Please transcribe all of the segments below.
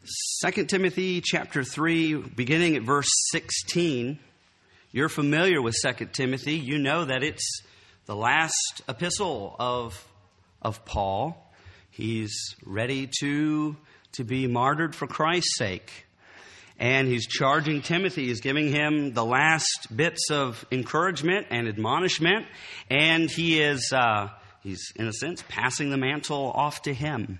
2 Timothy chapter 3, beginning at verse 16. You're familiar with 2 Timothy. You know that it's the last epistle of Paul. He's ready to be martyred for Christ's sake. And he's charging Timothy. He's giving him the last bits of encouragement and admonishment. And he's in a sense, passing the mantle off to him.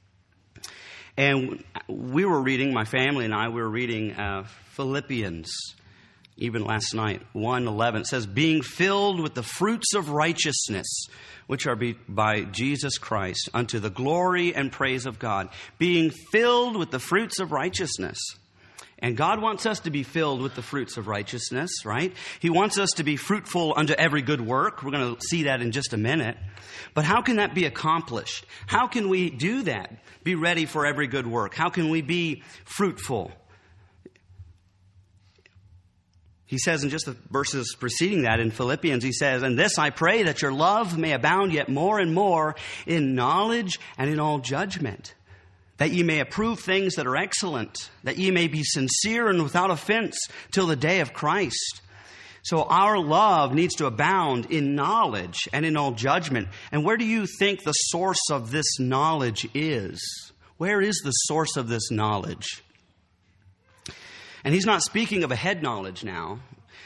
And my family and I were reading Philippians, even last night, 1:11. It says, being filled with the fruits of righteousness, which are by Jesus Christ, unto the glory and praise of God. Being filled with the fruits of righteousness. And God wants us to be filled with the fruits of righteousness, right? He wants us to be fruitful unto every good work. We're going to see that in just a minute. But how can that be accomplished? How can we do that? Be ready for every good work. How can we be fruitful? He says in just the verses preceding that in Philippians, he says, and this I pray that your love may abound yet more and more in knowledge and in all judgment, that ye may approve things that are excellent, that ye may be sincere and without offense till the day of Christ. So our love needs to abound in knowledge and in all judgment. And where do you think the source of this knowledge is? Where is the source of this knowledge? And he's not speaking of a head knowledge now.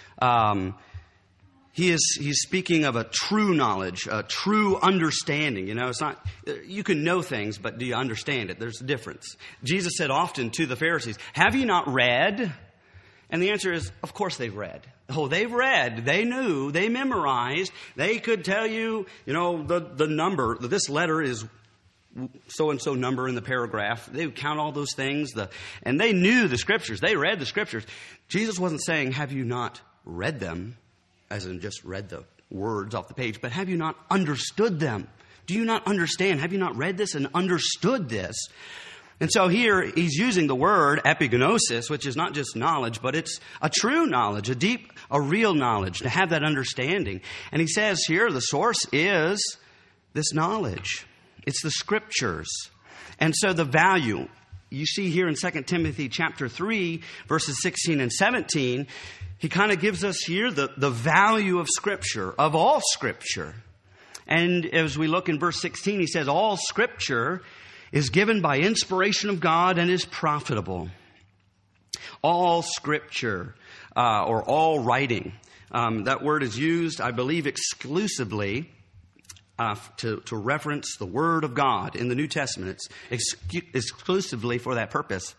He's speaking of a true knowledge, a true understanding. You know, it's not, you can know things, but do you understand it? There's a difference. Jesus said often to the Pharisees, have you not read? And the answer is, of course they've read. Oh, they've read, they knew, they memorized, they could tell you, the number, this letter is so-and-so number in the paragraph. They would count all those things, and they knew the Scriptures. They read the Scriptures. Jesus wasn't saying, have you not read them? As in just read the words off the page, but have you not understood them? Do you not understand? Have you not read this and understood this? And so here he's using the word epignosis, which is not just knowledge, but it's a true knowledge, a deep, a real knowledge, to have that understanding. And he says here the source is this knowledge. It's the Scriptures. And so the value, you see here in 2 Timothy chapter 3, verses 16 and 17, he kind of gives us here the value of Scripture, of all Scripture. And as we look in verse 16, he says, all Scripture is given by inspiration of God and is profitable. All Scripture, or all writing. That word is used, I believe, exclusively to reference the Word of God in the New Testament. It's exclusively for that purpose.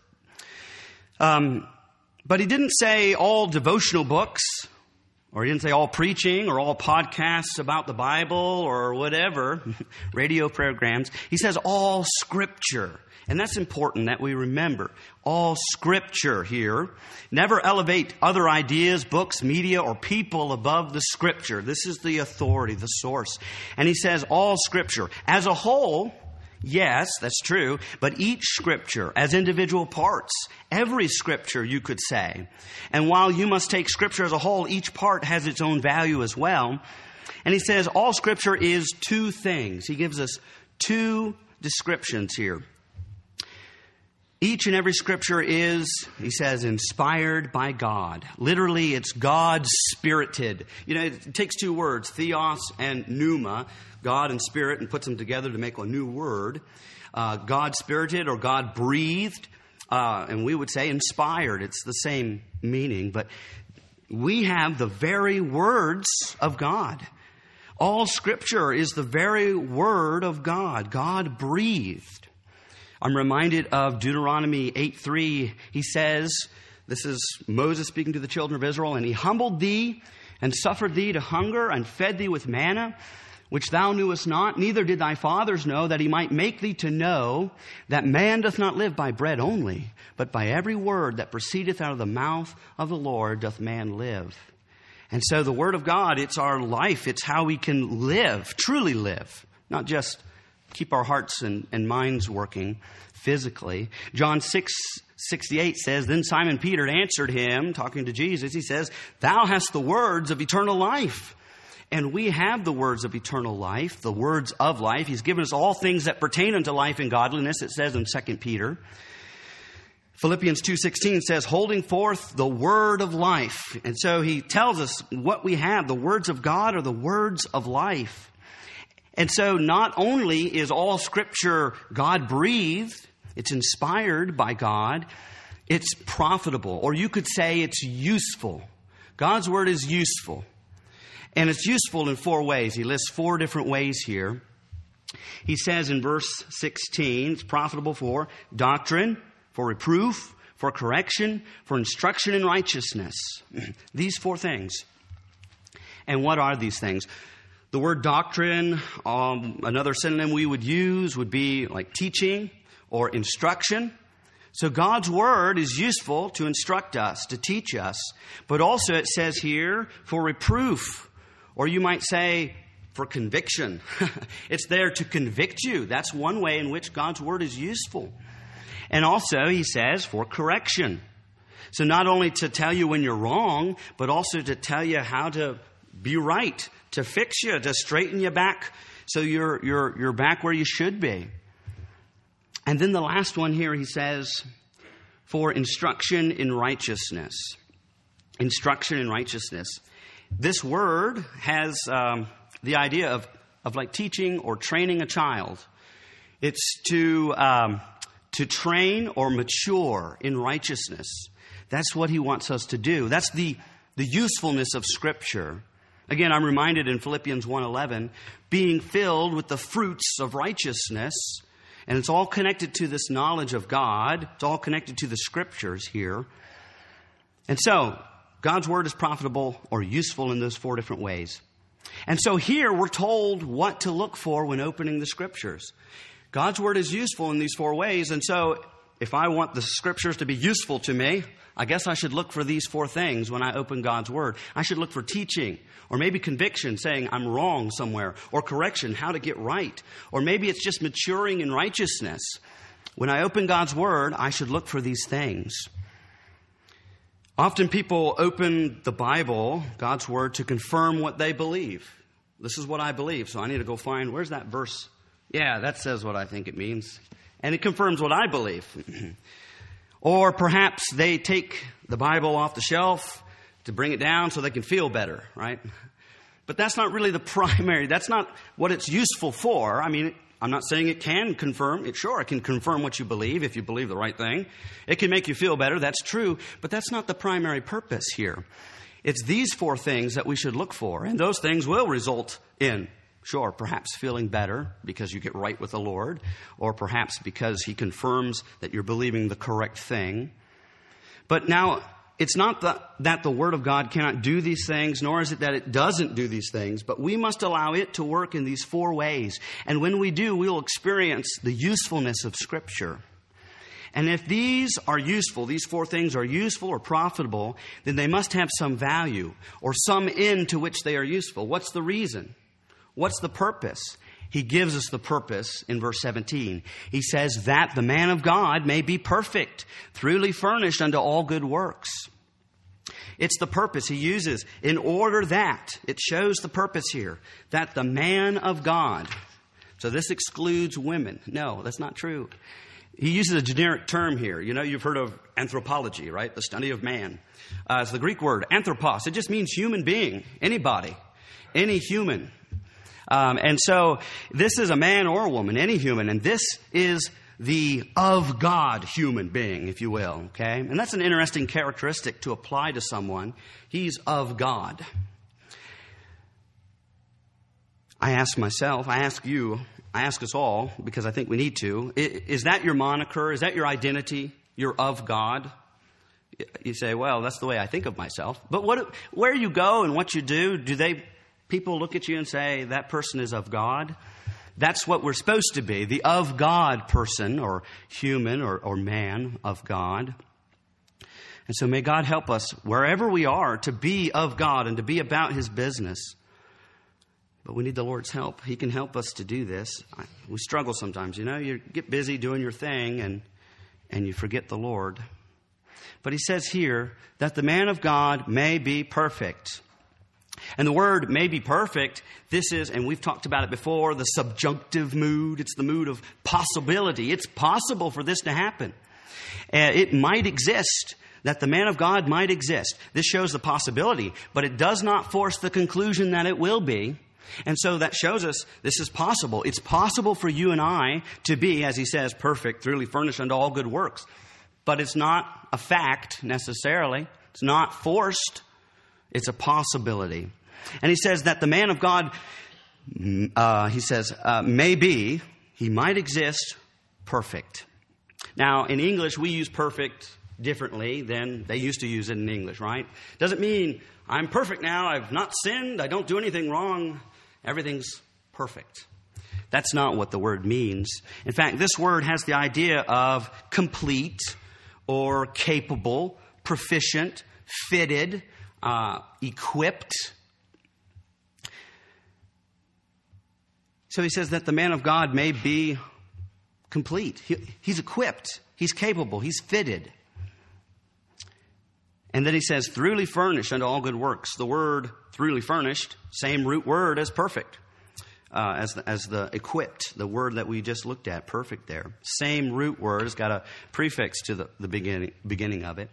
But he didn't say all devotional books, or he didn't say all preaching, or all podcasts about the Bible, or whatever, radio programs. He says all Scripture. And that's important that we remember. All Scripture here. Never elevate other ideas, books, media, or people above the Scripture. This is the authority, the source. And he says all Scripture. As a whole, yes, that's true, but each Scripture as individual parts, every Scripture you could say. And while you must take Scripture as a whole, each part has its own value as well. And he says all Scripture is two things. He gives us two descriptions here. Each and every Scripture is, he says, inspired by God. Literally, it's God-spirited. It takes two words, theos and pneuma, God and spirit, and puts them together to make a new word. God-spirited or God-breathed, and we would say inspired. It's the same meaning, but we have the very words of God. All Scripture is the very word of God, God-breathed. I'm reminded of Deuteronomy 8:3. He says, this is Moses speaking to the children of Israel, and he humbled thee and suffered thee to hunger and fed thee with manna, which thou knewest not, neither did thy fathers know, that he might make thee to know that man doth not live by bread only, but by every word that proceedeth out of the mouth of the Lord doth man live. And so the Word of God, it's our life. It's how we can live, truly live, not just keep our hearts and minds working physically. John 6:68 says, then Simon Peter answered him, talking to Jesus, he says, thou hast the words of eternal life. And we have the words of eternal life, the words of life. He's given us all things that pertain unto life and godliness, it says in 2 Peter. Philippians 2:16 says, holding forth the word of life. And so he tells us what we have. The words of God are the words of life. And so not only is all Scripture God-breathed, it's inspired by God, it's profitable, or you could say it's useful. God's Word is useful. And it's useful in 4 ways. He lists 4 different ways here. He says in verse 16, it's profitable for doctrine, for reproof, for correction, for instruction in righteousness. These 4 things. And what are these things? The word doctrine, another synonym we would use would be like teaching or instruction. So God's Word is useful to instruct us, to teach us. But also it says here for reproof, or you might say for conviction. It's there to convict you. That's one way in which God's Word is useful. And also, he says, for correction. So not only to tell you when you're wrong, but also to tell you how to be right, to fix you, to straighten you back so you're back where you should be. And then the last one here, he says, for instruction in righteousness. Instruction in righteousness. This word has the idea of like teaching or training a child. It's to train or mature in righteousness. That's what he wants us to do. That's the usefulness of Scripture. Again, I'm reminded in Philippians 1:11, being filled with the fruits of righteousness. And it's all connected to this knowledge of God. It's all connected to the Scriptures here. And so, God's Word is profitable or useful in those 4 different ways. And so here we're told what to look for when opening the Scriptures. God's Word is useful in these 4 ways. And so if I want the Scriptures to be useful to me, I guess I should look for these 4 things when I open God's Word. I should look for teaching, or maybe conviction, saying I'm wrong somewhere, or correction, how to get right. Or maybe it's just maturing in righteousness. When I open God's Word, I should look for these things. Often people open the Bible, God's Word, to confirm what they believe. This is what I believe, so I need to go find, where's that verse? Yeah, that says what I think it means. And it confirms what I believe. Or perhaps they take the Bible off the shelf to bring it down so they can feel better, right? But that's not really the primary. That's not what it's useful for. I mean, I'm not saying it can confirm. It can confirm what you believe if you believe the right thing. It can make you feel better. That's true. But that's not the primary purpose here. It's these 4 things that we should look for. And those things will result in, perhaps feeling better because you get right with the Lord, or perhaps because He confirms that you're believing the correct thing. But now, it's not that the Word of God cannot do these things, nor is it that it doesn't do these things, but we must allow it to work in these 4 ways. And when we do, we will experience the usefulness of Scripture. And if these are useful, these 4 things are useful or profitable, then they must have some value or some end to which they are useful. What's the reason? What's the purpose? He gives us the purpose in verse 17. He says, that the man of God may be perfect, thoroughly furnished unto all good works. It's the purpose he uses in order that, it shows the purpose here, that the man of God. So this excludes women. No, that's not true. He uses a generic term here. You know, you've heard of anthropology, right? The study of man. It's the Greek word, anthropos. It just means human being, anybody, any human. And so this is a man or a woman, any human. And this is the of God human being, if you will. Okay? And that's an interesting characteristic to apply to someone. He's of God. I ask myself, I ask you, I ask us all, because I think we need to, is that your moniker? Is that your identity? You're of God? You say, well, that's the way I think of myself. But where you go and what you do people look at you and say, that person is of God? That's what we're supposed to be, the of God person, or human, or man of God. And so may God help us, wherever we are, to be of God and to be about His business. But we need the Lord's help. He can help us to do this. We struggle sometimes, you know. You get busy doing your thing and you forget the Lord. But He says here that the man of God may be perfect. And the word may be perfect, this is, and we've talked about it before, the subjunctive mood. It's the mood of possibility. It's possible for this to happen. It might exist, that the man of God might exist. This shows the possibility, but it does not force the conclusion that it will be. And so that shows us this is possible. It's possible for you and I to be, as he says, perfect, thoroughly furnished unto all good works. But it's not a fact necessarily. It's not forced. It's a possibility. And he says that the man of God, may be, he might exist, perfect. Now, in English, we use perfect differently than they used to use it in English, right? Doesn't mean I'm perfect now, I've not sinned, I don't do anything wrong, everything's perfect. That's not what the word means. In fact, this word has the idea of complete or capable, proficient, fitted, equipped. So he says that the man of God may be complete. He's equipped. He's capable. He's fitted. And then he says, thoroughly furnished unto all good works. The word thoroughly furnished, same root word as perfect, as the equipped, the word that we just looked at, perfect there. Same root word. It's got a prefix to the beginning of it.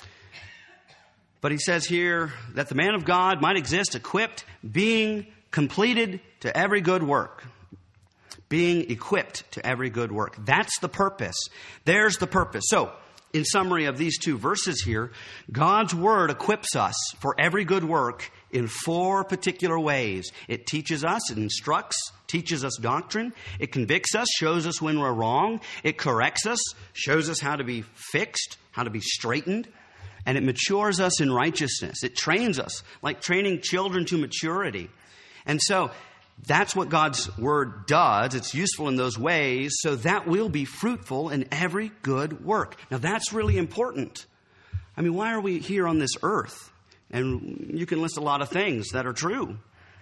But he says here that the man of God might exist equipped, being completed to every good work. Being equipped to every good work. That's the purpose. There's the purpose. So, in summary of these two verses here, God's Word equips us for every good work in 4 particular ways. It teaches us, it instructs, teaches us doctrine. It convicts us, shows us when we're wrong. It corrects us, shows us how to be fixed, how to be straightened. And it matures us in righteousness. It trains us, like training children to maturity. And so, that's what God's Word does. It's useful in those ways, so that we'll be fruitful in every good work. Now, that's really important. I mean, why are we here on this earth? And you can list a lot of things that are true.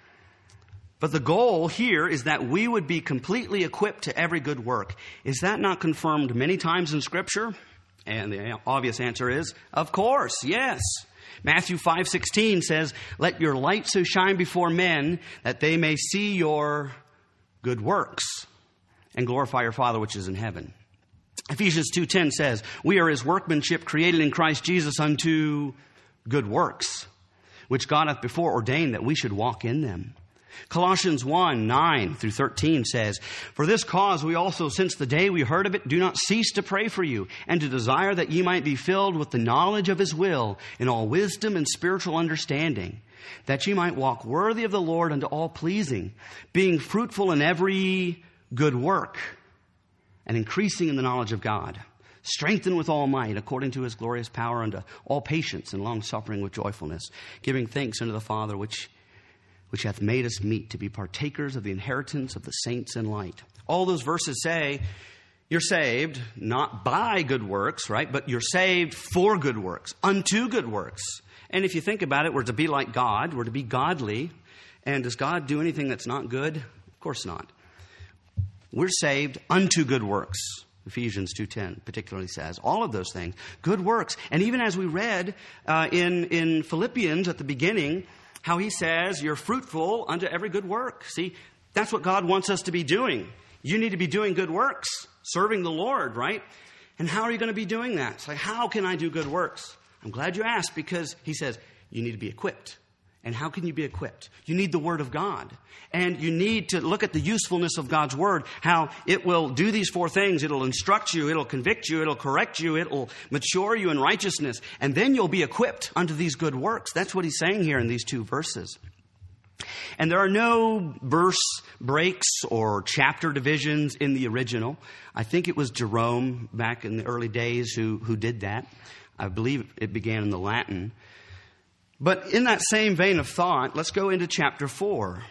But the goal here is that we would be completely equipped to every good work. Is that not confirmed many times in Scripture? And the obvious answer is, of course, yes. Matthew 5:16 says, let your light so shine before men that they may see your good works and glorify your Father which is in heaven. Ephesians 2:10 says, we are his workmanship created in Christ Jesus unto good works, which God hath before ordained that we should walk in them. Colossians 1:9-13 says, for this cause we also, since the day we heard of it, do not cease to pray for you, and to desire that ye might be filled with the knowledge of his will, in all wisdom and spiritual understanding, that ye might walk worthy of the Lord unto all pleasing, being fruitful in every good work, and increasing in the knowledge of God, strengthened with all might, according to his glorious power, unto all patience and long suffering with joyfulness, giving thanks unto the Father which hath made us meet to be partakers of the inheritance of the saints in light. All those verses say you're saved not by good works, right? But you're saved for good works, unto good works. And if you think about it, we're to be like God. We're to be godly. And does God do anything that's not good? Of course not. We're saved unto good works. Ephesians 2:10 particularly says all of those things, good works. And even as we read in Philippians at the beginning, how he says you're fruitful unto every good work. See, that's what God wants us to be doing. You need to be doing good works, serving the Lord, right? And how are you going to be doing that? It's like, how can I do good works? I'm glad you asked, because he says you need to be equipped. And how can you be equipped? You need the Word of God. And you need to look at the usefulness of God's Word, how it will do these 4 things. It'll instruct you, it'll convict you, it'll correct you, it'll mature you in righteousness. And then you'll be equipped unto these good works. That's what he's saying here in these 2 verses. And there are no verse breaks or chapter divisions in the original. I think it was Jerome back in the early days who did that. I believe it began in the Latin. But in that same vein of thought, let's go into chapter 4.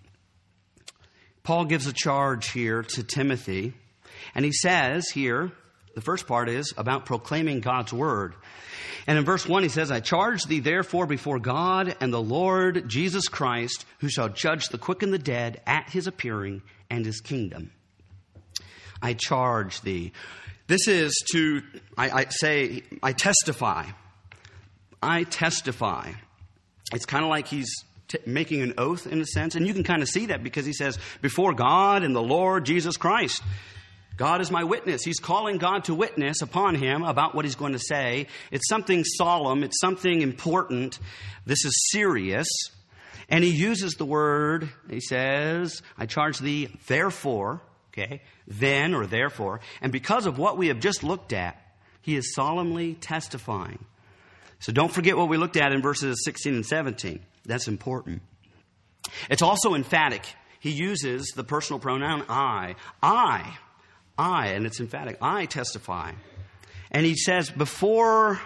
Paul gives a charge here to Timothy. And he says here, the first part is about proclaiming God's word. And in verse 1 he says, I charge thee therefore before God and the Lord Jesus Christ, who shall judge the quick and the dead at his appearing and his kingdom. I charge thee. This is to, I testify. I testify. It's kind of like he's making an oath in a sense. And you can kind of see that because he says, before God and the Lord Jesus Christ. God is my witness. He's calling God to witness upon him about what he's going to say. It's something solemn. It's something important. This is serious. And he uses the word, he says, I charge thee therefore, okay, then or therefore. And because of what we have just looked at, he is solemnly testifying. So don't forget what we looked at in verses 16 and 17. That's important. It's also emphatic. He uses the personal pronoun I, and it's emphatic. I testify. And he says before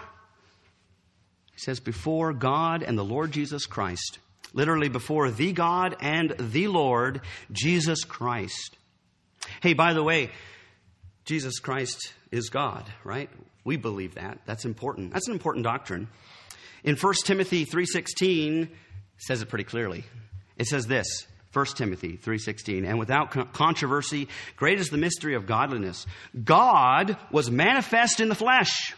God and the Lord Jesus Christ. Literally before the God and the Lord Jesus Christ. Hey, by the way, Jesus Christ is God, right? We believe that. That's important. That's an important doctrine. In 1 Timothy 3:16, it says it pretty clearly. It says this, 1 Timothy 3:16, and without controversy, great is the mystery of godliness. God was manifest in the flesh,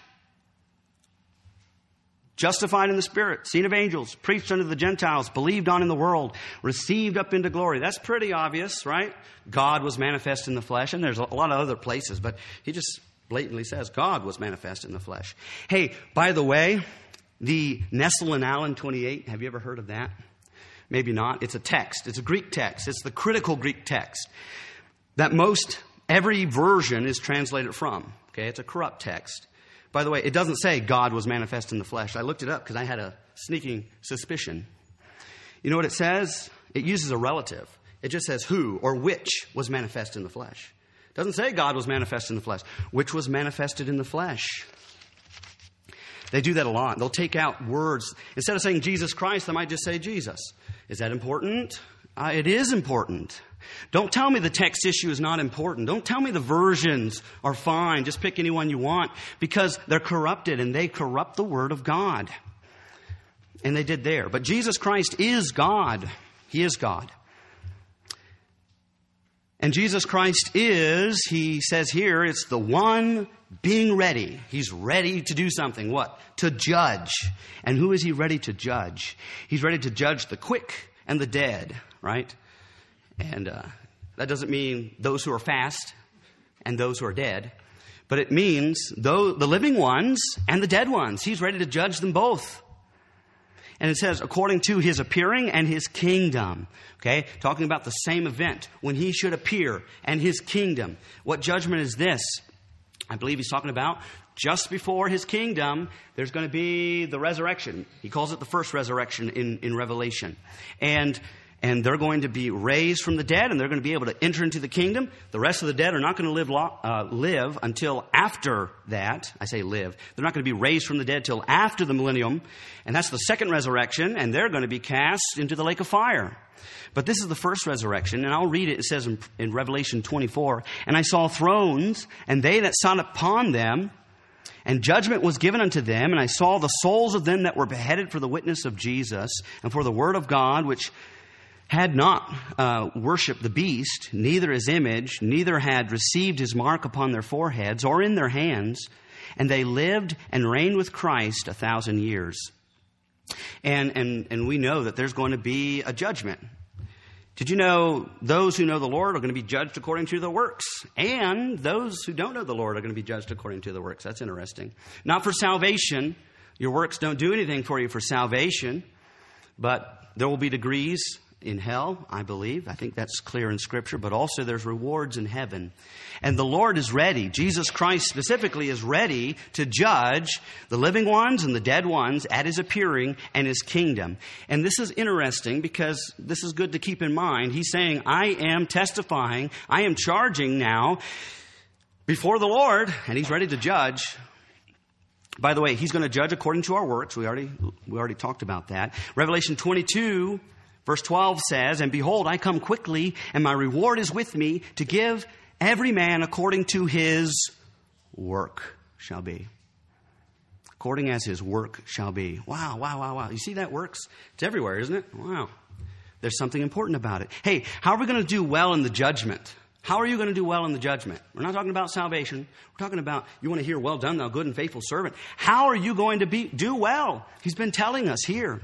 justified in the Spirit, seen of angels, preached unto the Gentiles, believed on in the world, received up into glory. That's pretty obvious, right? God was manifest in the flesh, and there's a lot of other places, but he just blatantly says God was manifest in the flesh. Hey, by the way, the Nestle and Allen 28, have you ever heard of that? Maybe not. It's a text. It's a Greek text. It's the critical Greek text that every version is translated from. Okay, it's a corrupt text. By the way, it doesn't say God was manifest in the flesh. I looked it up because I had a sneaking suspicion. You know what it says? It uses a relative. It just says who or which was manifest in the flesh. It doesn't say God was manifest in the flesh. Which was manifested in the flesh. They do that a lot. They'll take out words. Instead of saying Jesus Christ, they might just say Jesus. Is that important? It is important. Don't tell me the text issue is not important. Don't tell me the versions are fine. Just pick any one you want, because they're corrupted and they corrupt the Word of God. And they did there. But Jesus Christ is God. He is God. And Jesus Christ is, he says here, it's the one being ready. He's ready to do something. What? To judge. And who is he ready to judge? He's ready to judge the quick and the dead, right? And that doesn't mean those who are fast and those who are dead. But it means the living ones and the dead ones. He's ready to judge them both. And it says, according to his appearing and his kingdom. Okay? Talking about the same event when he should appear and his kingdom. What judgment is this? I believe he's talking about just before his kingdom, there's going to be the resurrection. He calls it the first resurrection in Revelation. And they're going to be raised from the dead, and they're going to be able to enter into the kingdom. The rest of the dead are not going to live until after that. I say live. They're not going to be raised from the dead till after the millennium. And that's the second resurrection, and they're going to be cast into the lake of fire. But this is the first resurrection, and I'll read it. It says in Revelation 24, and I saw thrones, and they that sat upon them, and judgment was given unto them. And I saw the souls of them that were beheaded for the witness of Jesus, and for the word of God, which had not worshipped the beast, neither his image, neither had received his mark upon their foreheads or in their hands, and they lived and reigned with Christ 1,000 years. And we know that there's going to be a judgment. Did you know those who know the Lord are going to be judged according to their works? And those who don't know the Lord are going to be judged according to their works. That's interesting. Not for salvation. Your works don't do anything for you for salvation. But there will be degrees in hell, I believe. I think that's clear in Scripture. But also there's rewards in heaven. And the Lord is ready. Jesus Christ specifically is ready to judge the living ones and the dead ones at his appearing and his kingdom. And this is interesting because this is good to keep in mind. He's saying, I am testifying, I am charging now before the Lord, and he's ready to judge. By the way, he's going to judge according to our works. We already talked about that. Revelation 22 Verse 12 says, and behold, I come quickly, and my reward is with me to give every man according to his work shall be. According as his work shall be. Wow, wow, wow, wow. You see that works? It's everywhere, isn't it? Wow. There's something important about it. Hey, how are we going to do well in the judgment? How are you going to do well in the judgment? We're not talking about salvation. We're talking about, you want to hear, well done, thou good and faithful servant. How are you going to do well? He's been telling us here.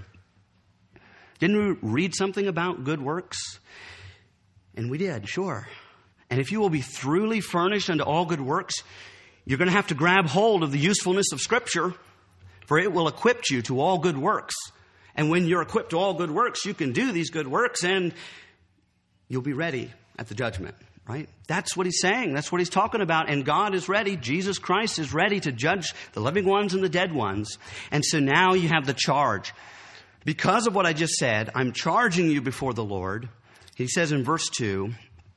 Didn't we read something about good works? And we did, sure. And if you will be thoroughly furnished unto all good works, you're going to have to grab hold of the usefulness of Scripture, for it will equip you to all good works. And when you're equipped to all good works, you can do these good works and you'll be ready at the judgment, right? That's what he's saying. That's what he's talking about. And God is ready. Jesus Christ is ready to judge the living ones and the dead ones. And so now you have the charge. Because of what I just said, I'm charging you before the Lord. He says in verse 2,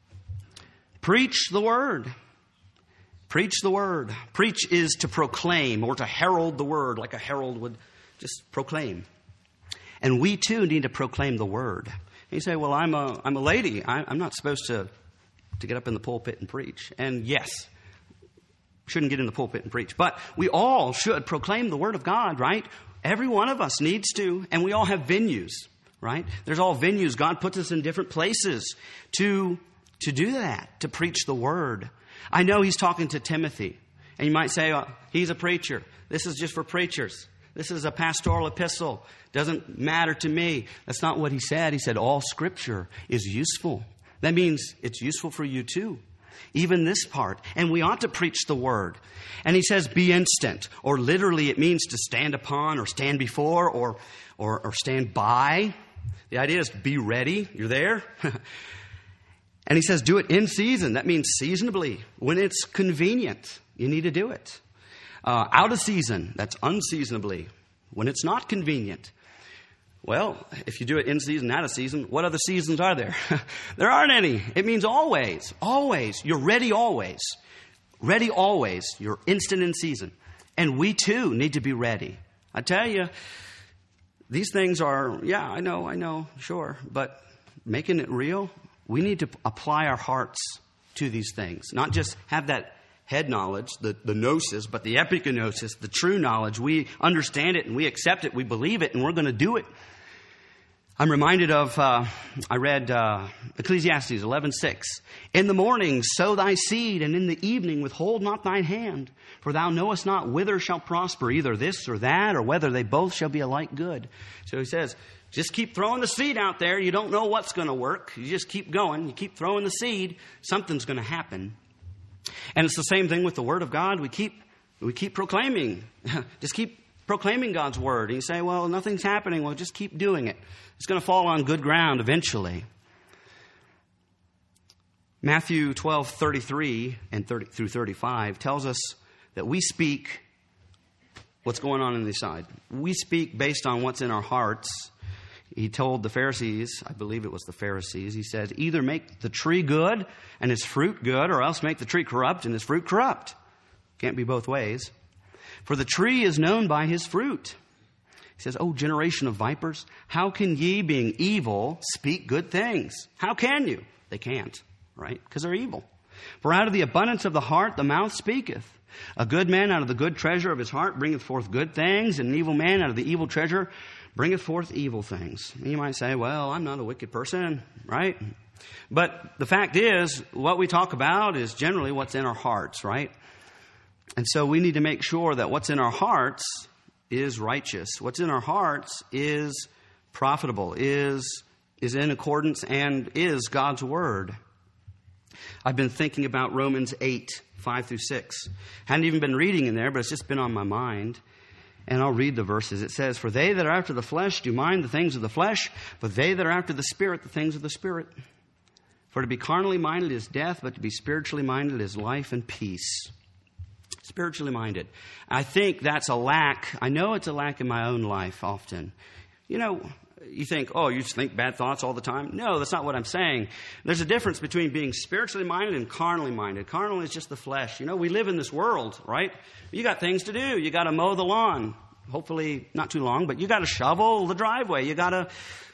preach the word. Preach the word. Preach is to proclaim or to herald the word, like a herald would just proclaim. And we too need to proclaim the word. And you say, well, I'm a lady. I'm not supposed to get up in the pulpit and preach. And yes, shouldn't get in the pulpit and preach. But we all should proclaim the word of God, right? Every one of us needs to. And we all have venues, right? There's all venues. God puts us in different places to do that, to preach the word. I know he's talking to Timothy. And you might say, he's a preacher. This is just for preachers. This is a pastoral epistle. Doesn't matter to me. That's not what he said. He said all Scripture is useful. That means it's useful for you too. Even this part. And we ought to preach the word. And he says be instant. Or literally it means to stand upon or stand before or stand by. The idea is be ready. You're there. And he says do it in season. That means seasonably. When it's convenient, you need to do it. Out of season, that's unseasonably. When it's not convenient. Well, if you do it in season, out of season, what other seasons are there? There aren't any. It means always, always. You're ready always. Ready always. You're instant in season. And we too need to be ready. I tell you, these things are, yeah, I know, sure. But making it real, we need to apply our hearts to these things. Not just have that head knowledge, the gnosis, but the epignosis, the true knowledge. We understand it and we accept it, we believe it, and we're going to do it. I'm reminded of, I read Ecclesiastes 11:6. In the morning sow thy seed, and in the evening withhold not thine hand. For thou knowest not whither shall prosper, either this or that, or whether they both shall be alike good. So he says, just keep throwing the seed out there. You don't know what's going to work. You just keep going. You keep throwing the seed. Something's going to happen. And it's the same thing with the Word of God. We keep proclaiming. Just keep proclaiming God's Word. And you say, well, nothing's happening. Well, just keep doing it. It's going to fall on good ground eventually. Matthew 12:33 and 30 through 35 tells us that we speak what's going on the side. We speak based on what's in our hearts. He told the Pharisees, I believe it was the Pharisees, he said, either make the tree good and its fruit good, or else make the tree corrupt and its fruit corrupt. Can't be both ways. For the tree is known by his fruit. He says, O generation of vipers, how can ye, being evil, speak good things? How can you? They can't, right? Because they're evil. For out of the abundance of the heart the mouth speaketh. A good man out of the good treasure of his heart bringeth forth good things, and an evil man out of the evil treasure bringeth forth evil things. And you might say, well, I'm not a wicked person, right? But the fact is, what we talk about is generally what's in our hearts, right? And so we need to make sure that what's in our hearts is righteous. What's in our hearts is profitable, is in accordance and is God's Word. I've been thinking about Romans 8:5 through 6. Hadn't even been reading in there, but it's just been on my mind. And I'll read the verses. It says, for they that are after the flesh do mind the things of the flesh, but they that are after the Spirit, the things of the Spirit. For to be carnally minded is death, but to be spiritually minded is life and peace. Spiritually minded. I think that's a lack. I know it's a lack in my own life often. You know, you think, oh, you just think bad thoughts all the time? No, that's not what I'm saying. There's a difference between being spiritually minded and carnally minded. Carnal is just the flesh. You know, we live in this world, right? You got things to do. You got to mow the lawn. Hopefully not too long, but you got to shovel the driveway. You got to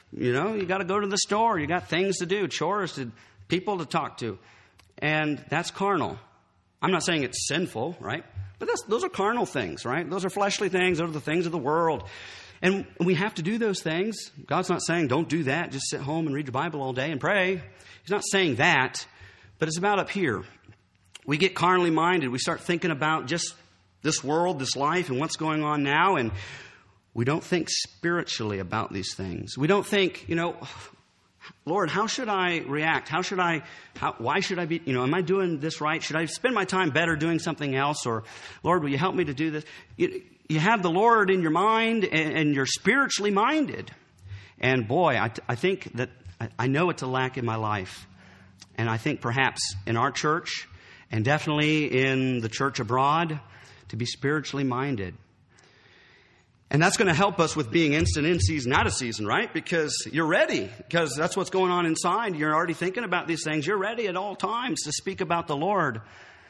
go to the store. You got things to do, chores, to people to talk to. And that's carnal. I'm not saying it's sinful, right? But those are carnal things, right? Those are fleshly things. Those are the things of the world. And we have to do those things. God's not saying don't do that. Just sit home and read your Bible all day and pray. He's not saying that. But it's about up here. We get carnally minded. We start thinking about just this world, this life, and what's going on now. And we don't think spiritually about these things. We don't think, Lord, how should I react? Why should I be, am I doing this right? Should I spend my time better doing something else? Or, Lord, will you help me to do this? You have the Lord in your mind and you're spiritually minded. And boy, I think that I know it's a lack in my life. And I think perhaps in our church and definitely in the church abroad to be spiritually minded. And that's going to help us with being instant in season, out of season, right? Because you're ready, because that's what's going on inside. You're already thinking about these things. You're ready at all times to speak about the Lord.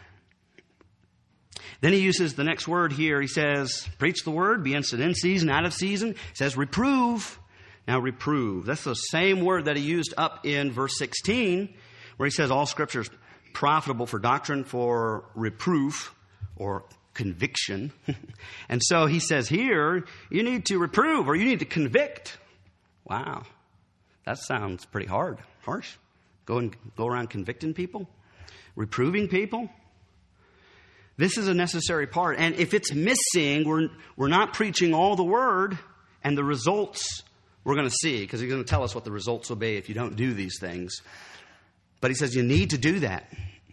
Then he uses the next word here. He says, preach the word, be instant in season, out of season. He says, reprove. Now, reprove. That's the same word that he used up in verse 16, where he says all Scripture is profitable for doctrine, for reproof, or conviction. And so he says here, you need to reprove or you need to convict. Wow. That sounds pretty harsh. Go around convicting people, reproving people. This is a necessary part. And if it's missing, we're not preaching all the word, and the results we're going to see, because he's going to tell us what the results will be if you don't do these things. But he says you need to do that.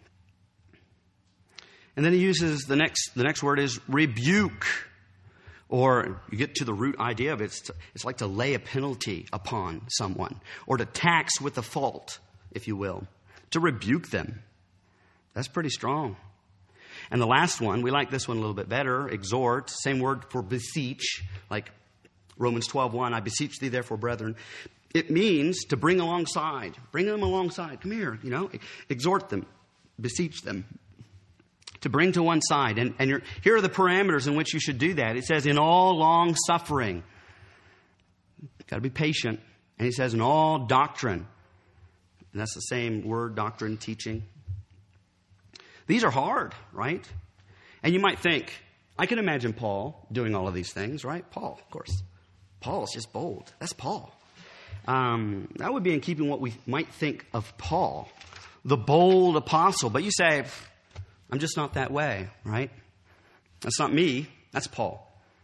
And then he uses the next word is rebuke, or you get to the root idea of it. It's like to lay a penalty upon someone, or to tax with a fault, if you will, to rebuke them. That's pretty strong. And the last one, we like this one a little bit better, exhort, same word for beseech, like Romans 12:1, I beseech thee therefore, brethren. It means to bring alongside, bring them alongside. Come here, exhort them, beseech them. To bring to one side. And here are the parameters in which you should do that. It says, in all long suffering. You've got to be patient. And he says, in all doctrine. And that's the same word, doctrine, teaching. These are hard, right? And you might think, I can imagine Paul doing all of these things, right? Paul, of course. Paul is just bold. That's Paul. That would be in keeping what we might think of Paul, the bold apostle. But you say, I'm just not that way, right? That's not me. That's Paul,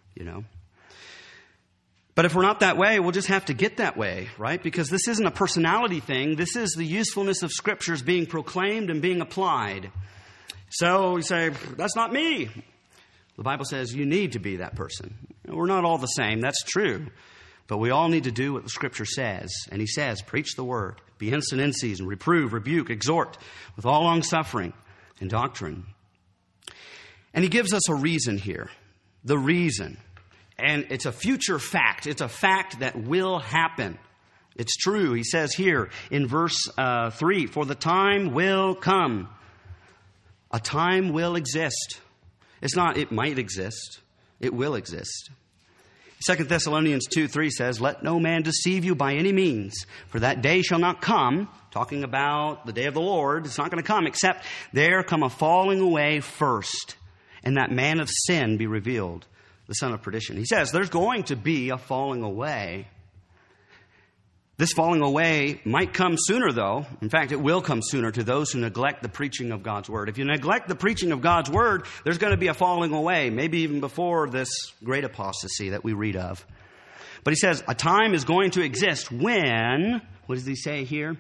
But if we're not that way, we'll just have to get that way, right? Because this isn't a personality thing. This is the usefulness of Scriptures being proclaimed and being applied. So you say, that's not me. The Bible says you need to be that person. We're not all the same. That's true. But we all need to do what the Scripture says. And he says, preach the word, be instant in season, reprove, rebuke, exhort with all long suffering and doctrine. And he gives us a reason here. The reason. And it's a future fact. It's a fact that will happen. It's true. He says here in verse 3, for the time will come. A time will exist. It's not, it might exist. It will exist. 2 Thessalonians 2:3 says, let no man deceive you by any means, for that day shall not come, talking about the day of the Lord, it's not going to come, except there come a falling away first, and that man of sin be revealed, the son of perdition. He says there's going to be a falling away. This falling away might come sooner, though. In fact, it will come sooner to those who neglect the preaching of God's word. If you neglect the preaching of God's word, there's going to be a falling away, maybe even before this great apostasy that we read of. But he says a time is going to exist when, what does he say here?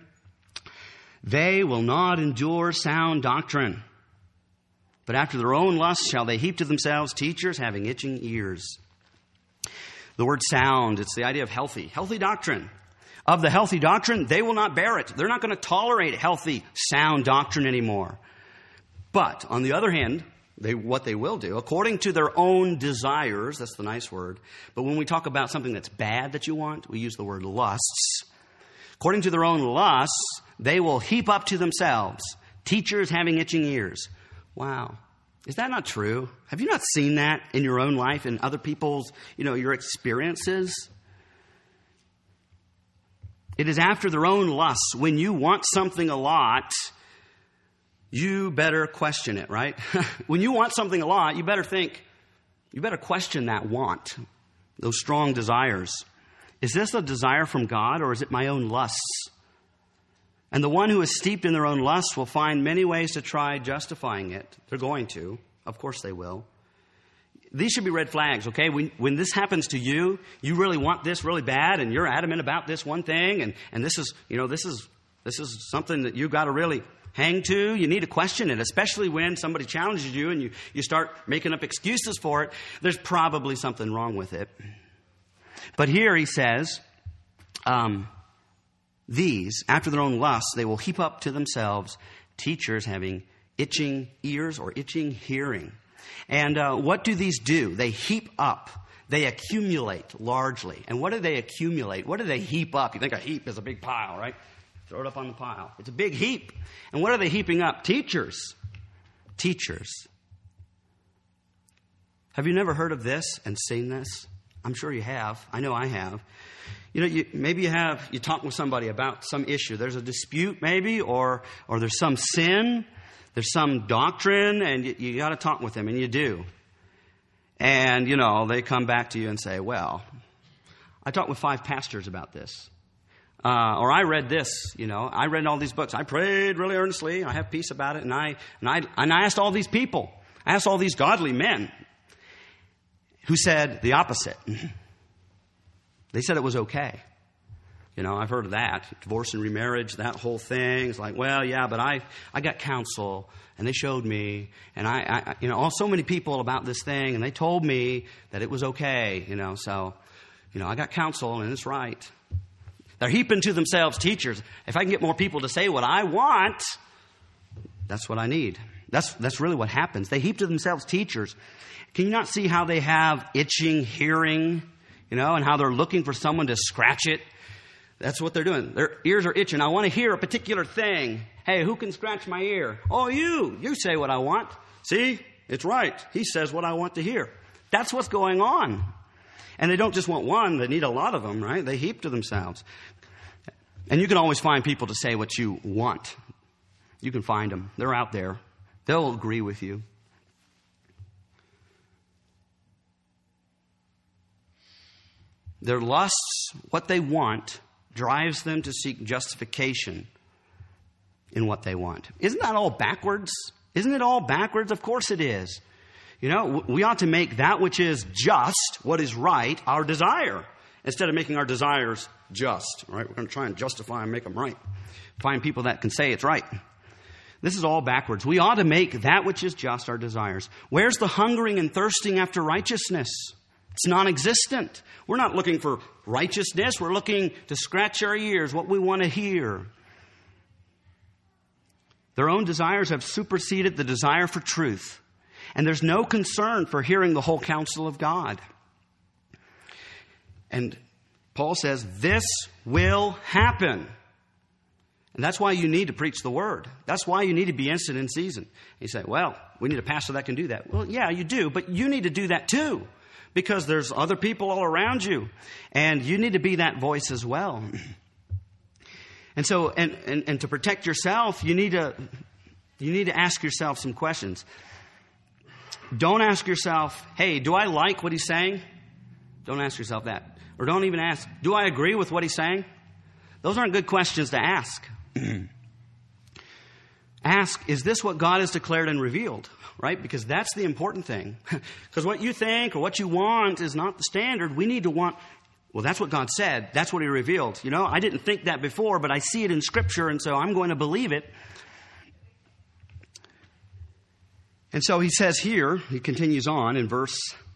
They will not endure sound doctrine, but after their own lusts shall they heap to themselves teachers having itching ears. The word sound, it's the idea of healthy doctrine. Of the healthy doctrine, they will not bear it. They're not going to tolerate healthy, sound doctrine anymore. But, on the other hand, what they will do, according to their own desires, that's the nice word, but when we talk about something that's bad that you want, we use the word lusts. According to their own lusts, they will heap up to themselves teachers having itching ears. Wow. Is that not true? Have you not seen that in your own life, in other people's, your experiences? It is after their own lusts. When you want something a lot, you better question it, right? When you want something a lot, you better question that want, those strong desires. Is this a desire from God, or is it my own lusts? And the one who is steeped in their own lusts will find many ways to try justifying it. They're going to. Of course they will. These should be red flags, okay? When this happens to you, you really want this really bad, and you're adamant about this one thing, and this is, this is something that you've got to really hang to. You need to question it, especially when somebody challenges you and you start making up excuses for it. There's probably something wrong with it. But here he says, these, after their own lusts, they will heap up to themselves teachers having itching ears or itching hearing. And what do these do? They heap up. They accumulate largely. And what do they accumulate? What do they heap up? You think a heap is a big pile, right? Throw it up on the pile. It's a big heap. And what are they heaping up? Teachers. Teachers. Have you never heard of this and seen this? I'm sure you have. I know I have. Maybe you talk with somebody about some issue. There's a dispute maybe, or there's some sin, there's some doctrine, and you got to talk with them, and you do. And, they come back to you and say, well, I talked with 5 pastors about this. Or I read this, I read all these books. I prayed really earnestly. I have peace about it. And I asked all these people. I asked all these godly men who said the opposite. They said it was okay. I've heard of that. Divorce and remarriage, that whole thing. It's like, well, yeah, but I got counsel and they showed me and so many people about this thing and they told me that it was okay, so, I got counsel and it's right. They're heaping to themselves teachers. If I can get more people to say what I want, that's what I need. That's really what happens. They heap to themselves teachers. Can you not see how they have itching hearing, and how they're looking for someone to scratch it? That's what they're doing. Their ears are itching. I want to hear a particular thing. Hey, who can scratch my ear? Oh, you. You say what I want. See? It's right. He says what I want to hear. That's what's going on. And they don't just want one. They need a lot of them, right? They heap to themselves. And you can always find people to say what you want. You can find them. They're out there. They'll agree with you. Their lusts, what they want, drives them to seek justification in what they want. Isn't that all backwards? Isn't it all backwards? Of course it is. We ought to make that which is just, what is right, our desire, instead of making our desires just. Right? We're going to try and justify and make them right. Find people that can say it's right. This is all backwards. We ought to make that which is just our desires. Where's the hungering and thirsting after righteousness? It's non-existent. We're not looking for righteousness. We're looking to scratch our ears, what we want to hear. Their own desires have superseded the desire for truth. And there's no concern for hearing the whole counsel of God. And Paul says, this will happen. And that's why you need to preach the word. That's why you need to be instant in season. You say, well, we need a pastor that can do that. Well, yeah, you do, but you need to do that too. Because there's other people all around you. And you need to be that voice as well. And so, and to protect yourself, you need to ask yourself some questions. Don't ask yourself, hey, do I like what he's saying? Don't ask yourself that. Or don't even ask, do I agree with what he's saying? Those aren't good questions to ask. Ask, is this what God has declared and revealed? Right? Because that's the important thing. Because what you think or what you want is not the standard. We need to want, well, that's what God said. That's what he revealed. I didn't think that before, but I see it in Scripture, and so I'm going to believe it. And so he says here, he continues on in verse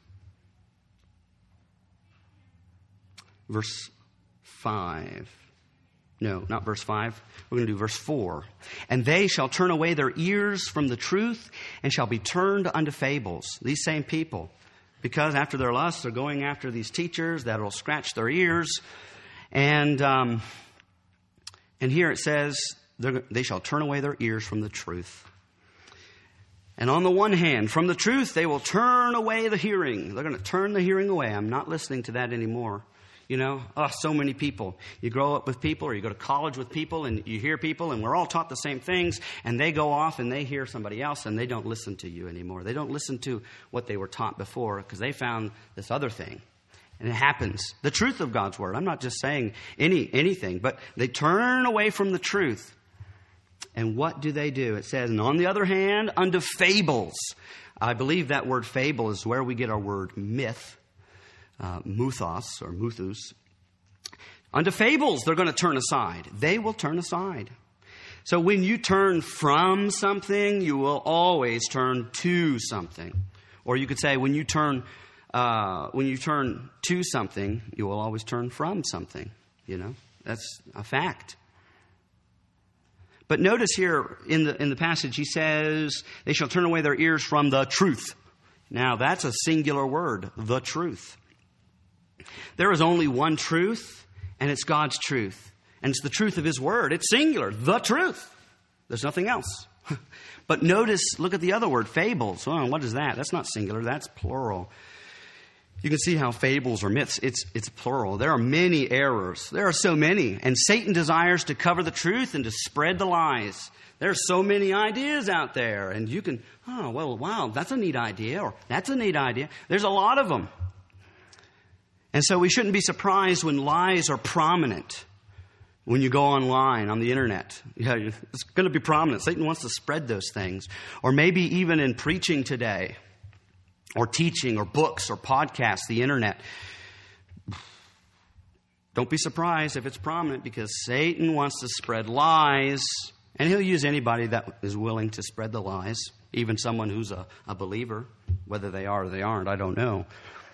5. No, not verse 5. We're going to do verse 4. And they shall turn away their ears from the truth and shall be turned unto fables. These same people. Because after their lusts, they're going after these teachers that will scratch their ears. And here it says, they shall turn away their ears from the truth. And on the one hand, from the truth, they will turn away the hearing. They're going to turn the hearing away. I'm not listening to that anymore. So many people. You grow up with people or you go to college with people and you hear people and we're all taught the same things and they go off and they hear somebody else and they don't listen to you anymore. They don't listen to what they were taught before because they found this other thing. And it happens. The truth of God's word. I'm not just saying anything, but they turn away from the truth. And what do? It says, and on the other hand, unto fables. I believe that word fable is where we get our word myth, muthos or muthus. Unto fables, they're going to turn aside. They will turn aside. So when you turn from something, you will always turn to something. Or you could say when you turn to something, you will always turn from something. You know, that's a fact. But notice here in the passage, he says, they shall turn away their ears from the truth. Now, that's a singular word, the truth. There is only one truth, and it's God's truth. And it's the truth of his word. It's singular, the truth. There's nothing else. But notice, look at the other word, fables. Oh, what is that? That's not singular, that's plural. You can see how fables or myths, it's plural. There are many errors. There are so many. And Satan desires to cover the truth and to spread the lies. There's so many ideas out there. And you can, oh, well, wow, that's a neat idea. Or that's a neat idea. There's a lot of them. And so we shouldn't be surprised when lies are prominent. When you go online, on the internet. Yeah, it's going to be prominent. Satan wants to spread those things. Or maybe even in preaching today. Or teaching, or books, or podcasts, the internet. Don't be surprised if it's prominent, because Satan wants to spread lies, and he'll use anybody that is willing to spread the lies, even someone who's a believer. Whether they are or they aren't, I don't know.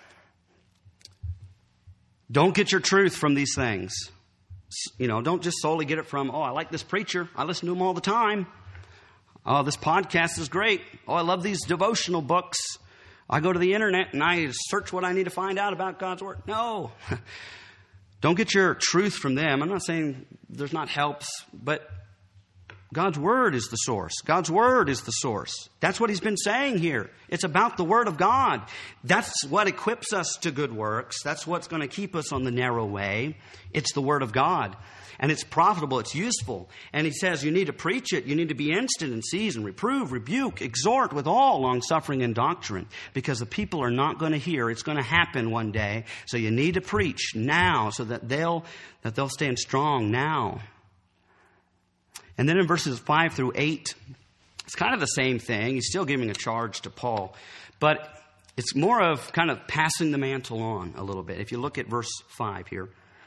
Don't get your truth from these things. You know, don't just solely get it from, oh, I like this preacher. I listen to him all the time. Oh, this podcast is great. Oh, I love these devotional books. I go to the internet and I search what I need to find out about God's word. No. Don't get your truth from them. I'm not saying there's not helps, but God's word is the source. God's word is the source. That's what he's been saying here. It's about the word of God. That's what equips us to good works. That's what's going to keep us on the narrow way. It's the word of God. And it's profitable, it's useful. And he says you need to preach it. You need to be instant in season, reprove, rebuke, exhort with all long-suffering and doctrine. Because the people are not going to hear. It's going to happen one day. So you need to preach now so that they'll stand strong now. And then in verses 5 through 8, it's kind of the same thing. He's still giving a charge to Paul. But it's more of kind of passing the mantle on a little bit. If you look at verse 5 here.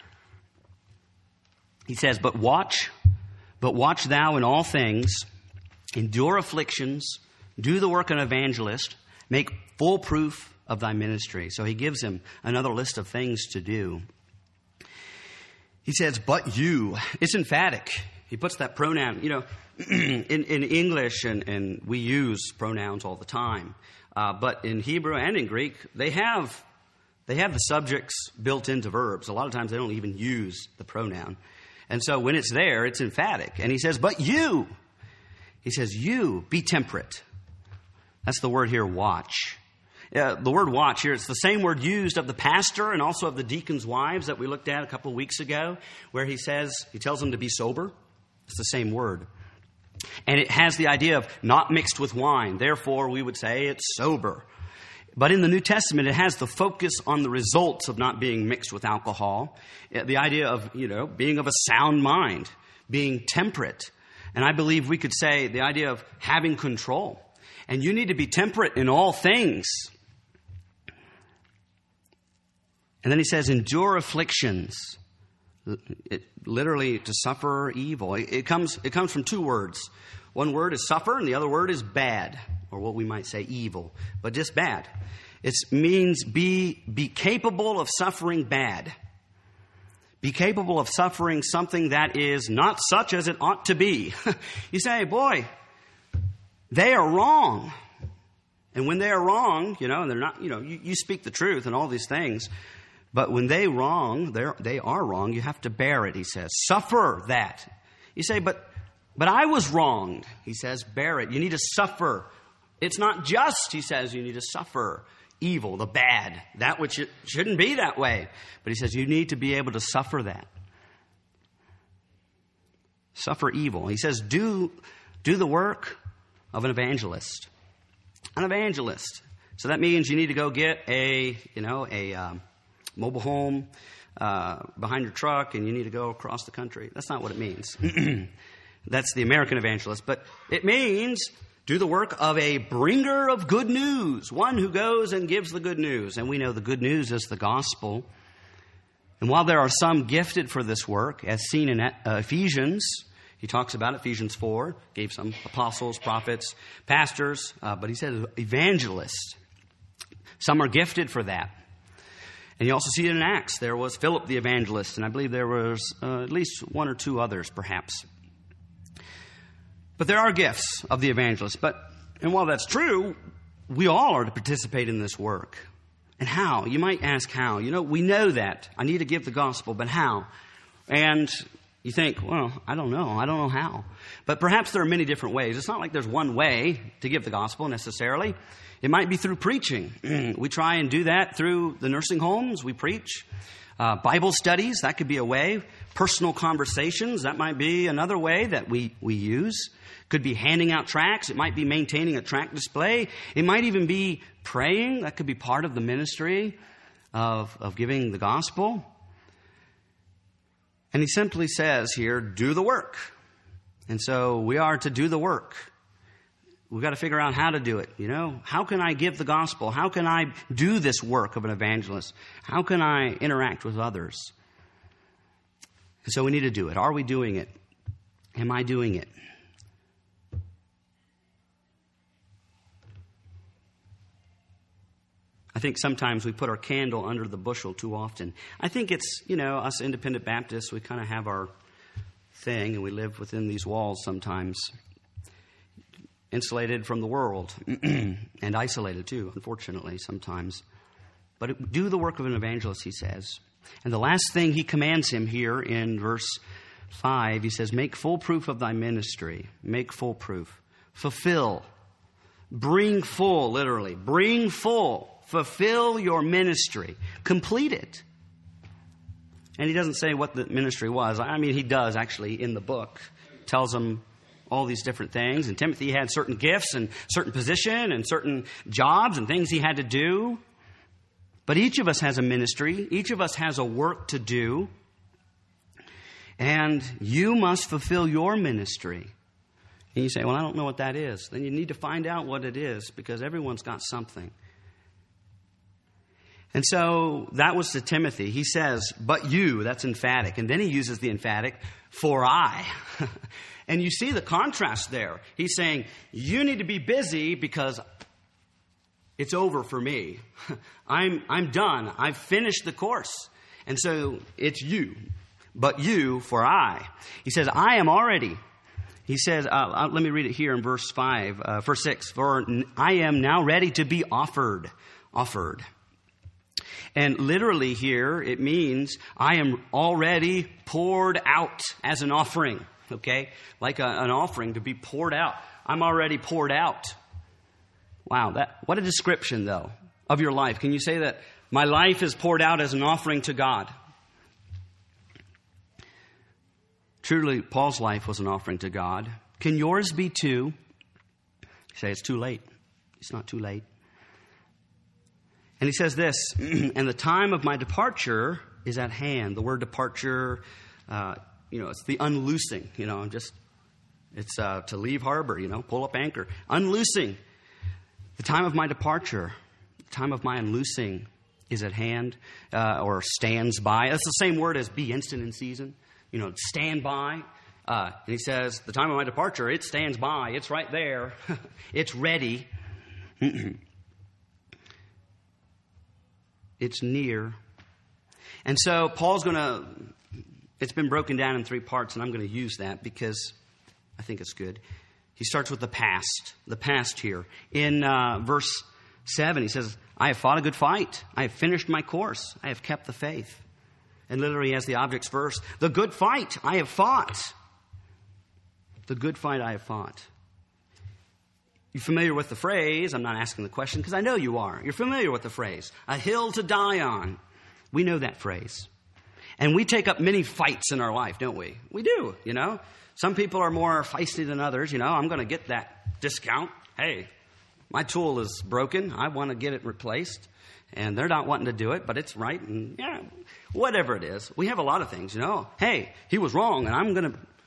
He says, but watch thou in all things, endure afflictions, do the work of an evangelist, make full proof of thy ministry. So he gives him another list of things to do. He says, but you. It's emphatic. He puts that pronoun, you know, in English, and we use pronouns all the time. But in Hebrew and in Greek, they have the subjects built into verbs. A lot of times they don't even use the pronoun. And so when it's there, it's emphatic. And he says, but you. He says, you, be temperate. That's the word here, watch. The word watch here, it's the same word used of the pastor and also of the deacons' wives that we looked at a couple of weeks ago, where he tells them to be sober. It's the same word. And it has the idea of not mixed with wine. Therefore, we would say it's sober. But in the New Testament, it has the focus on the results of not being mixed with alcohol. The idea of, being of a sound mind, being temperate. And I believe we could say the idea of having control. And you need to be temperate in all things. And then he says, endure afflictions. Literally, to suffer evil. It comes from two words. One word is suffer, and the other word is bad, or what we might say evil, but just bad. It means be capable of suffering bad. Be capable of suffering something that is not such as it ought to be. You say, boy, they are wrong. And when they are wrong, and they're not, you speak the truth and all these things. But when they are wrong, you have to bear it, he says. Suffer that. You say, but I was wronged. He says, bear it. You need to suffer. It's not just, he says, you need to suffer evil, the bad, that which it shouldn't be that way. But he says, you need to be able to suffer that. Suffer evil. He says, do the work of an evangelist. An evangelist. So that means you need to go get a mobile home behind your truck, and you need to go across the country. That's not what it means. That's the American evangelist. But it means Do the work of a bringer of good news, one who goes and gives the good news. And we know the good news is the gospel. And while there are some gifted for this work, as seen in Ephesians, he talks about Ephesians 4, gave some apostles, prophets, pastors, but he said evangelists. Some are gifted for that. And you also see it in Acts. There was Philip the evangelist, and I believe there was at least one or two others, perhaps. But there are gifts of the evangelist. And while that's true, we all are to participate in this work. And how? You might ask how. We know that. I need to give the gospel, but how? And you think, well, I don't know. I don't know how. But perhaps there are many different ways. It's not like there's one way to give the gospel necessarily. It might be through preaching. We try and do that through the nursing homes. We preach. Bible studies, that could be a way. Personal conversations, that might be another way that we use. Could be handing out tracts. It might be maintaining a tract display. It might even be praying. That could be part of the ministry of giving the gospel. And he simply says here, do the work. And so we are to do the work. We've got to figure out how to do it. How can I give the gospel? How can I do this work of an evangelist? How can I interact with others? And so we need to do it. Are we doing it? Am I doing it? I think sometimes we put our candle under the bushel too often. I think it's, us independent Baptists, we kind of have our thing and we live within these walls sometimes. Insulated from the world and isolated too, unfortunately, sometimes. But do the work of an evangelist, he says. And the last thing he commands him here in verse 5, he says, make full proof of thy ministry. Make full proof. Fulfill. Bring full, literally. Bring full. Fulfill your ministry. Complete it. And he doesn't say what the ministry was. I mean, he does actually in the book. Tells them all these different things. And Timothy had certain gifts and certain position and certain jobs and things he had to do. But each of us has a ministry. Each of us has a work to do. And you must fulfill your ministry. And you say, well, I don't know what that is. Then you need to find out what it is, because everyone's got something. And so that was to Timothy. He says, but you, that's emphatic. And then he uses the emphatic, for I. And you see the contrast there. He's saying, you need to be busy because it's over for me. I'm done. I've finished the course. And so it's you, but you for I. He says, I am already. He says, let me read it here in verse 6. For I am now ready to be offered. And literally here, it means I am already poured out as an offering. Okay? Like an offering to be poured out. I'm already poured out. Wow, what a description, though, of your life. Can you say that my life is poured out as an offering to God? Truly, Paul's life was an offering to God. Can yours be too? You say it's too late. It's not too late. And he says this, and the time of my departure is at hand. The word departure, it's the unloosing. It's to leave harbor, pull up anchor. Unloosing. The time of my departure, the time of my unloosing is at hand, or stands by. That's the same word as be instant in season. Stand by. And he says, the time of my departure, it stands by. It's right there. It's ready. It's near. And so Paul's it's been broken down in 3 parts, and I'm going to use that because I think it's good. He starts with the past here. In verse 7, he says, I have fought a good fight. I have finished my course. I have kept the faith. And literally he has the objects verse. The good fight I have fought. The good fight I have fought. You familiar with the phrase? I'm not asking the question because I know you are. You're familiar with the phrase. A hill to die on. We know that phrase. And we take up many fights in our life, don't we? We do, Some people are more feisty than others. I'm going to get that discount. Hey, my tool is broken. I want to get it replaced. And they're not wanting to do it, but it's right. And whatever it is. We have a lot of things, Hey, he was wrong, and I'm going to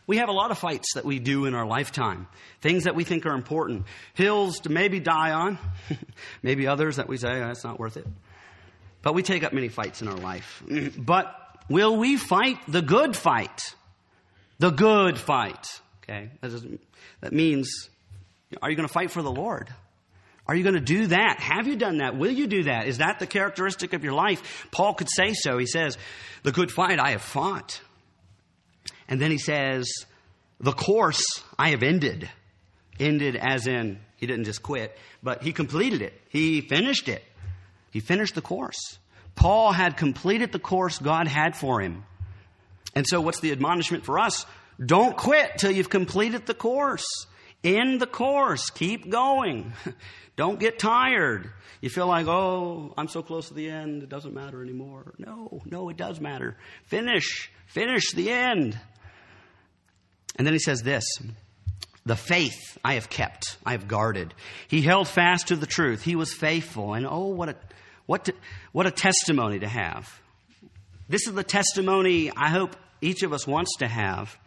We have a lot of fights that we do in our lifetime. Things that we think are important. Hills to maybe die on. Maybe others that we say, that's not worth it. But we take up many fights in our life. But will we fight the good fight? The good fight. Okay? That means, are you going to fight for the Lord? Are you going to do that? Have you done that? Will you do that? Is that the characteristic of your life? Paul could say so. He says, the good fight I have fought. And then he says, the course I have ended. Ended as in, he didn't just quit, but he completed it. He finished it. He finished the course. Paul had completed the course God had for him. And so what's the admonishment for us? Don't quit till you've completed the course. End the course. Keep going. Don't get tired. You feel like, oh, I'm so close to the end, it doesn't matter anymore. No, it does matter. Finish the end. And then he says this, the faith I have kept, I have guarded. He held fast to the truth. He was faithful. And oh, what a testimony to have. This is the testimony I hope each of us wants to have.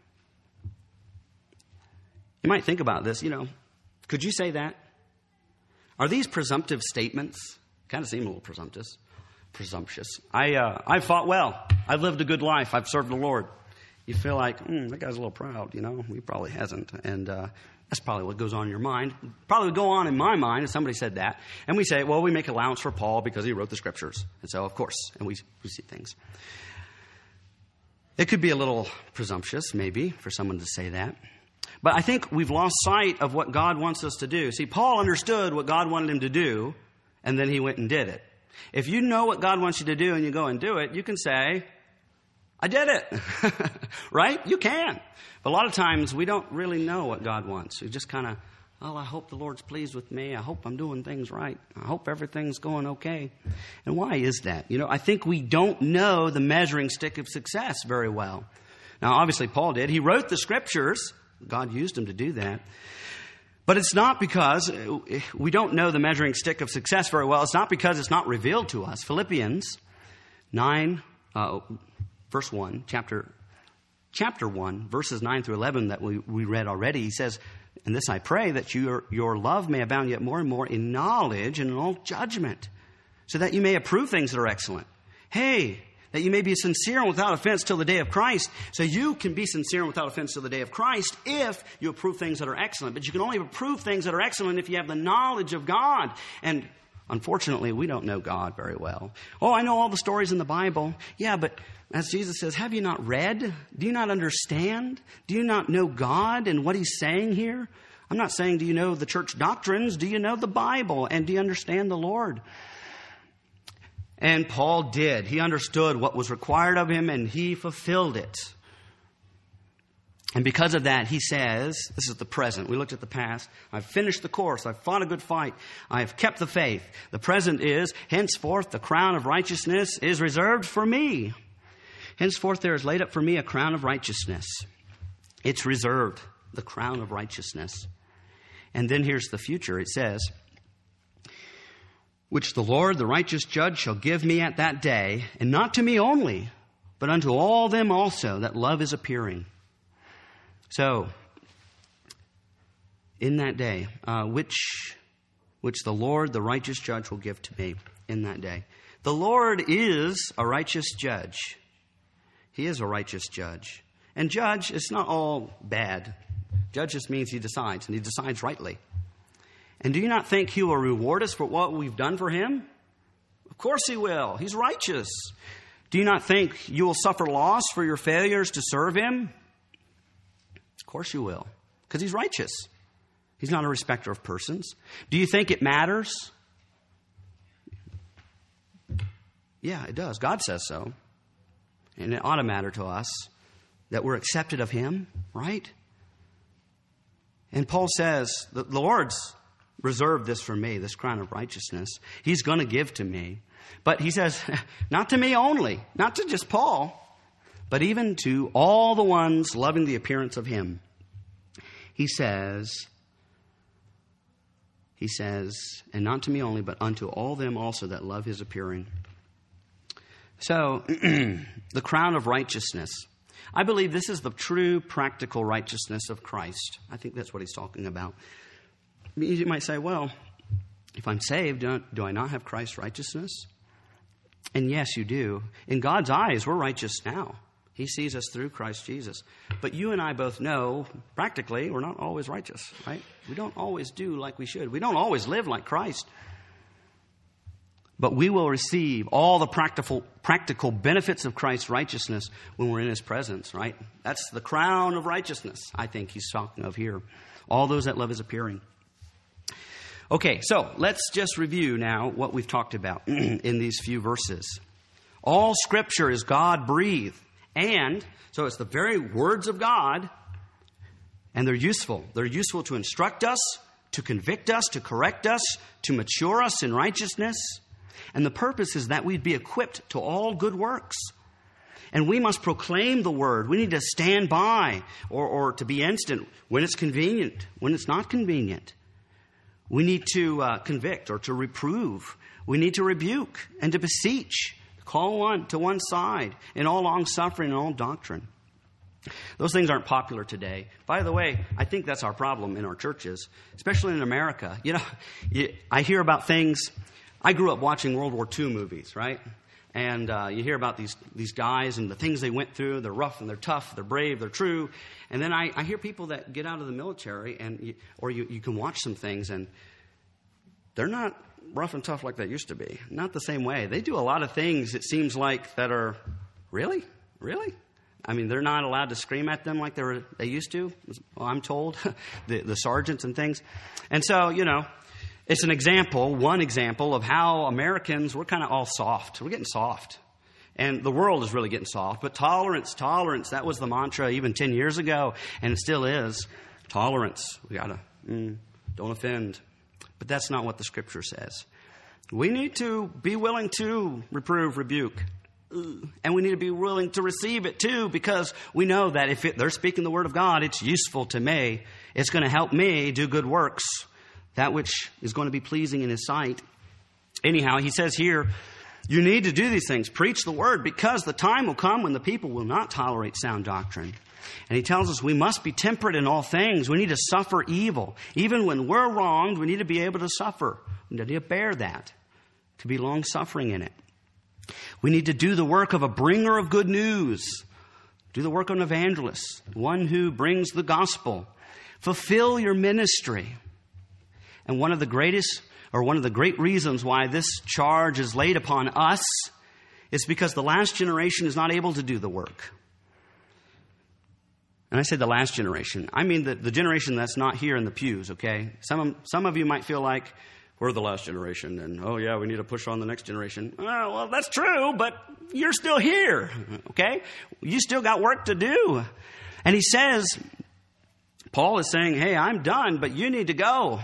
You might think about this, could you say that? Are these presumptive statements? Kind of seem a little presumptuous. I've fought well. I've lived a good life. I've served the Lord. You feel like, that guy's a little proud, He probably hasn't. And that's probably what goes on in your mind. Probably would go on in my mind if somebody said that. And we say, well, we make allowance for Paul because he wrote the scriptures. And so, of course, and we see things. It could be a little presumptuous, maybe, for someone to say that. But I think we've lost sight of what God wants us to do. See, Paul understood what God wanted him to do, and then he went and did it. If you know what God wants you to do and you go and do it, you can say, I did it. Right? You can. But a lot of times we don't really know what God wants. We just kind of, I hope the Lord's pleased with me. I hope I'm doing things right. I hope everything's going okay. And why is that? I think we don't know the measuring stick of success very well. Now, obviously, Paul did. He wrote the scriptures. God used him to do that. But it's not because we don't know the measuring stick of success very well. It's not because it's not revealed to us. Philippians 9, verse 1, chapter 1, verses 9 through 11 that we read already. He says, and this I pray, that your love may abound yet more and more in knowledge and in all judgment, so that you may approve things that are excellent. Hey, that you may be sincere and without offense till the day of Christ. So you can be sincere and without offense till the day of Christ if you approve things that are excellent. But you can only approve things that are excellent if you have the knowledge of God. And unfortunately, we don't know God very well. Oh, I know all the stories in the Bible. Yeah, but as Jesus says, have you not read? Do you not understand? Do you not know God and what he's saying here? I'm not saying, do you know the church doctrines? Do you know the Bible? And do you understand the Lord? And Paul did. He understood what was required of him, and he fulfilled it. And because of that, he says, this is the present. We looked at the past. I've finished the course. I've fought a good fight. I've kept the faith. The present is, henceforth, the crown of righteousness is reserved for me. Henceforth, there is laid up for me a crown of righteousness. It's reserved, the crown of righteousness. And then here's the future. It says, which the Lord, the righteous judge, shall give me at that day, and not to me only, but unto all them also that love is appearing. So, in that day, which the Lord, the righteous judge, will give to me in that day. The Lord is a righteous judge. He is a righteous judge. And judge, it's not all bad. Judge just means he decides, and he decides rightly. And do you not think he will reward us for what we've done for him? Of course he will. He's righteous. Do you not think you will suffer loss for your failures to serve him? Of course you will, because he's righteous. He's not a respecter of persons. Do you think it matters? Yeah, it does. God says so. And it ought to matter to us that we're accepted of him, right? And Paul says, the Lord's reserved this for me, this crown of righteousness. He's going to give to me. But he says, not to me only, not to just Paul, but even to all the ones loving the appearance of him. He says, and not to me only, but unto all them also that love his appearing. So, the crown of righteousness. I believe this is the true practical righteousness of Christ. I think that's what he's talking about. You might say, well, if I'm saved, do I not have Christ's righteousness? And yes, you do. In God's eyes, we're righteous now. He sees us through Christ Jesus. But you and I both know, practically, we're not always righteous, right? We don't always do like we should. We don't always live like Christ. But we will receive all the practical benefits of Christ's righteousness when we're in his presence, right? That's the crown of righteousness, I think he's talking of here. All those that love his appearing. Okay, so let's just review now what we've talked about in these few verses. All Scripture is God-breathed. And so it's the very words of God, and they're useful. They're useful to instruct us, to convict us, to correct us, to mature us in righteousness. And the purpose is that we'd be equipped to all good works. And we must proclaim the word. We need to stand by or to be instant when it's convenient, when it's not convenient. We need to convict or to reprove. We need to rebuke and to beseech. Call one to one side in all long-suffering and all doctrine. Those things aren't popular today. By the way, I think that's our problem in our churches, especially in America. You know, I hear about things. I grew up watching World War II movies, right? And you hear about these guys and the things they went through. They're rough and they're tough. They're brave. They're true. And then I hear people that get out of the military, and you can watch some things, and they're not rough and tough like they used to be. Not the same way. They do a lot of things, it seems like, that are, really? I mean, they're not allowed to scream at them like they used to, well, I'm told, the sergeants and things. And so, you know, it's one example of how Americans, we're kind of all soft. We're getting soft. And the world is really getting soft. But tolerance, that was the mantra even 10 years ago, and it still is. Tolerance. We got to, don't offend. But that's not what the Scripture says. We need to be willing to reprove, rebuke. And we need to be willing to receive it too, because we know that if they're speaking the Word of God, it's useful to me. It's going to help me do good works, that which is going to be pleasing in His sight. Anyhow, he says here, you need to do these things. Preach the Word, because the time will come when the people will not tolerate sound doctrine. And he tells us we must be temperate in all things. We need to suffer evil. Even when we're wronged, we need to be able to suffer. We need to bear that, to be long-suffering in it. We need to do the work of a bringer of good news. Do the work of an evangelist, one who brings the gospel. Fulfill your ministry. And one of the great reasons why this charge is laid upon us is because the last generation is not able to do the work. And I say the last generation. I mean the generation that's not here in the pews, okay? Some of you might feel like we're the last generation, and oh yeah, we need to push on the next generation. Well, that's true, but you're still here, okay? You still got work to do. And he says, Paul is saying, hey, I'm done, but you need to go.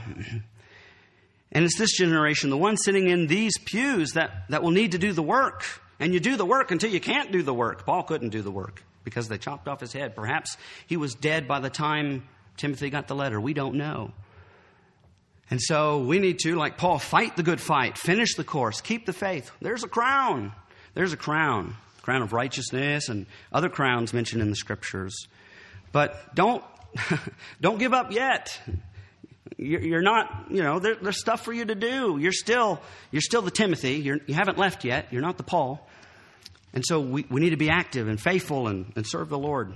And it's this generation, the one sitting in these pews, that will need to do the work. And you do the work until you can't do the work. Paul couldn't do the work because they chopped off his head. Perhaps he was dead by the time Timothy got the letter. We don't know. And so we need to, like Paul, fight the good fight, finish the course, keep the faith. There's a crown. There's a crown of righteousness and other crowns mentioned in the Scriptures. But don't give up yet. You're not, there's stuff for you to do. You're still the Timothy. You haven't left yet. You're not the Paul. And so we need to be active and faithful and serve the Lord.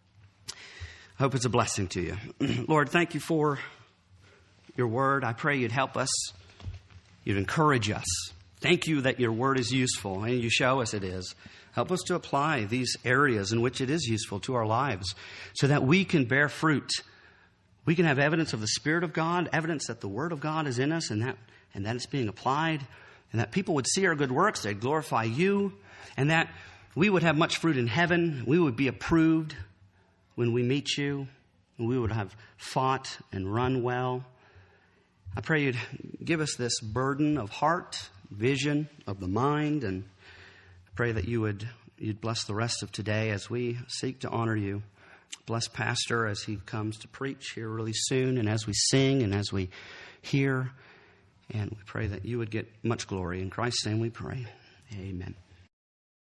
I hope it's a blessing to you. Lord, thank you for your word. I pray you'd help us. You'd encourage us. Thank you that your word is useful, and you show us it is. Help us to apply these areas in which it is useful to our lives so that we can bear fruit. We can have evidence of the Spirit of God, evidence that the Word of God is in us and that it's being applied, and that people would see our good works, they'd glorify you, and that we would have much fruit in heaven. We would be approved when we meet you, and we would have fought and run well. I pray you'd give us this burden of heart, vision of the mind, and I pray that you'd bless the rest of today as we seek to honor you. Bless Pastor as he comes to preach here really soon, and as we sing and as we hear. And we pray that you would get much glory. In Christ's name we pray. Amen.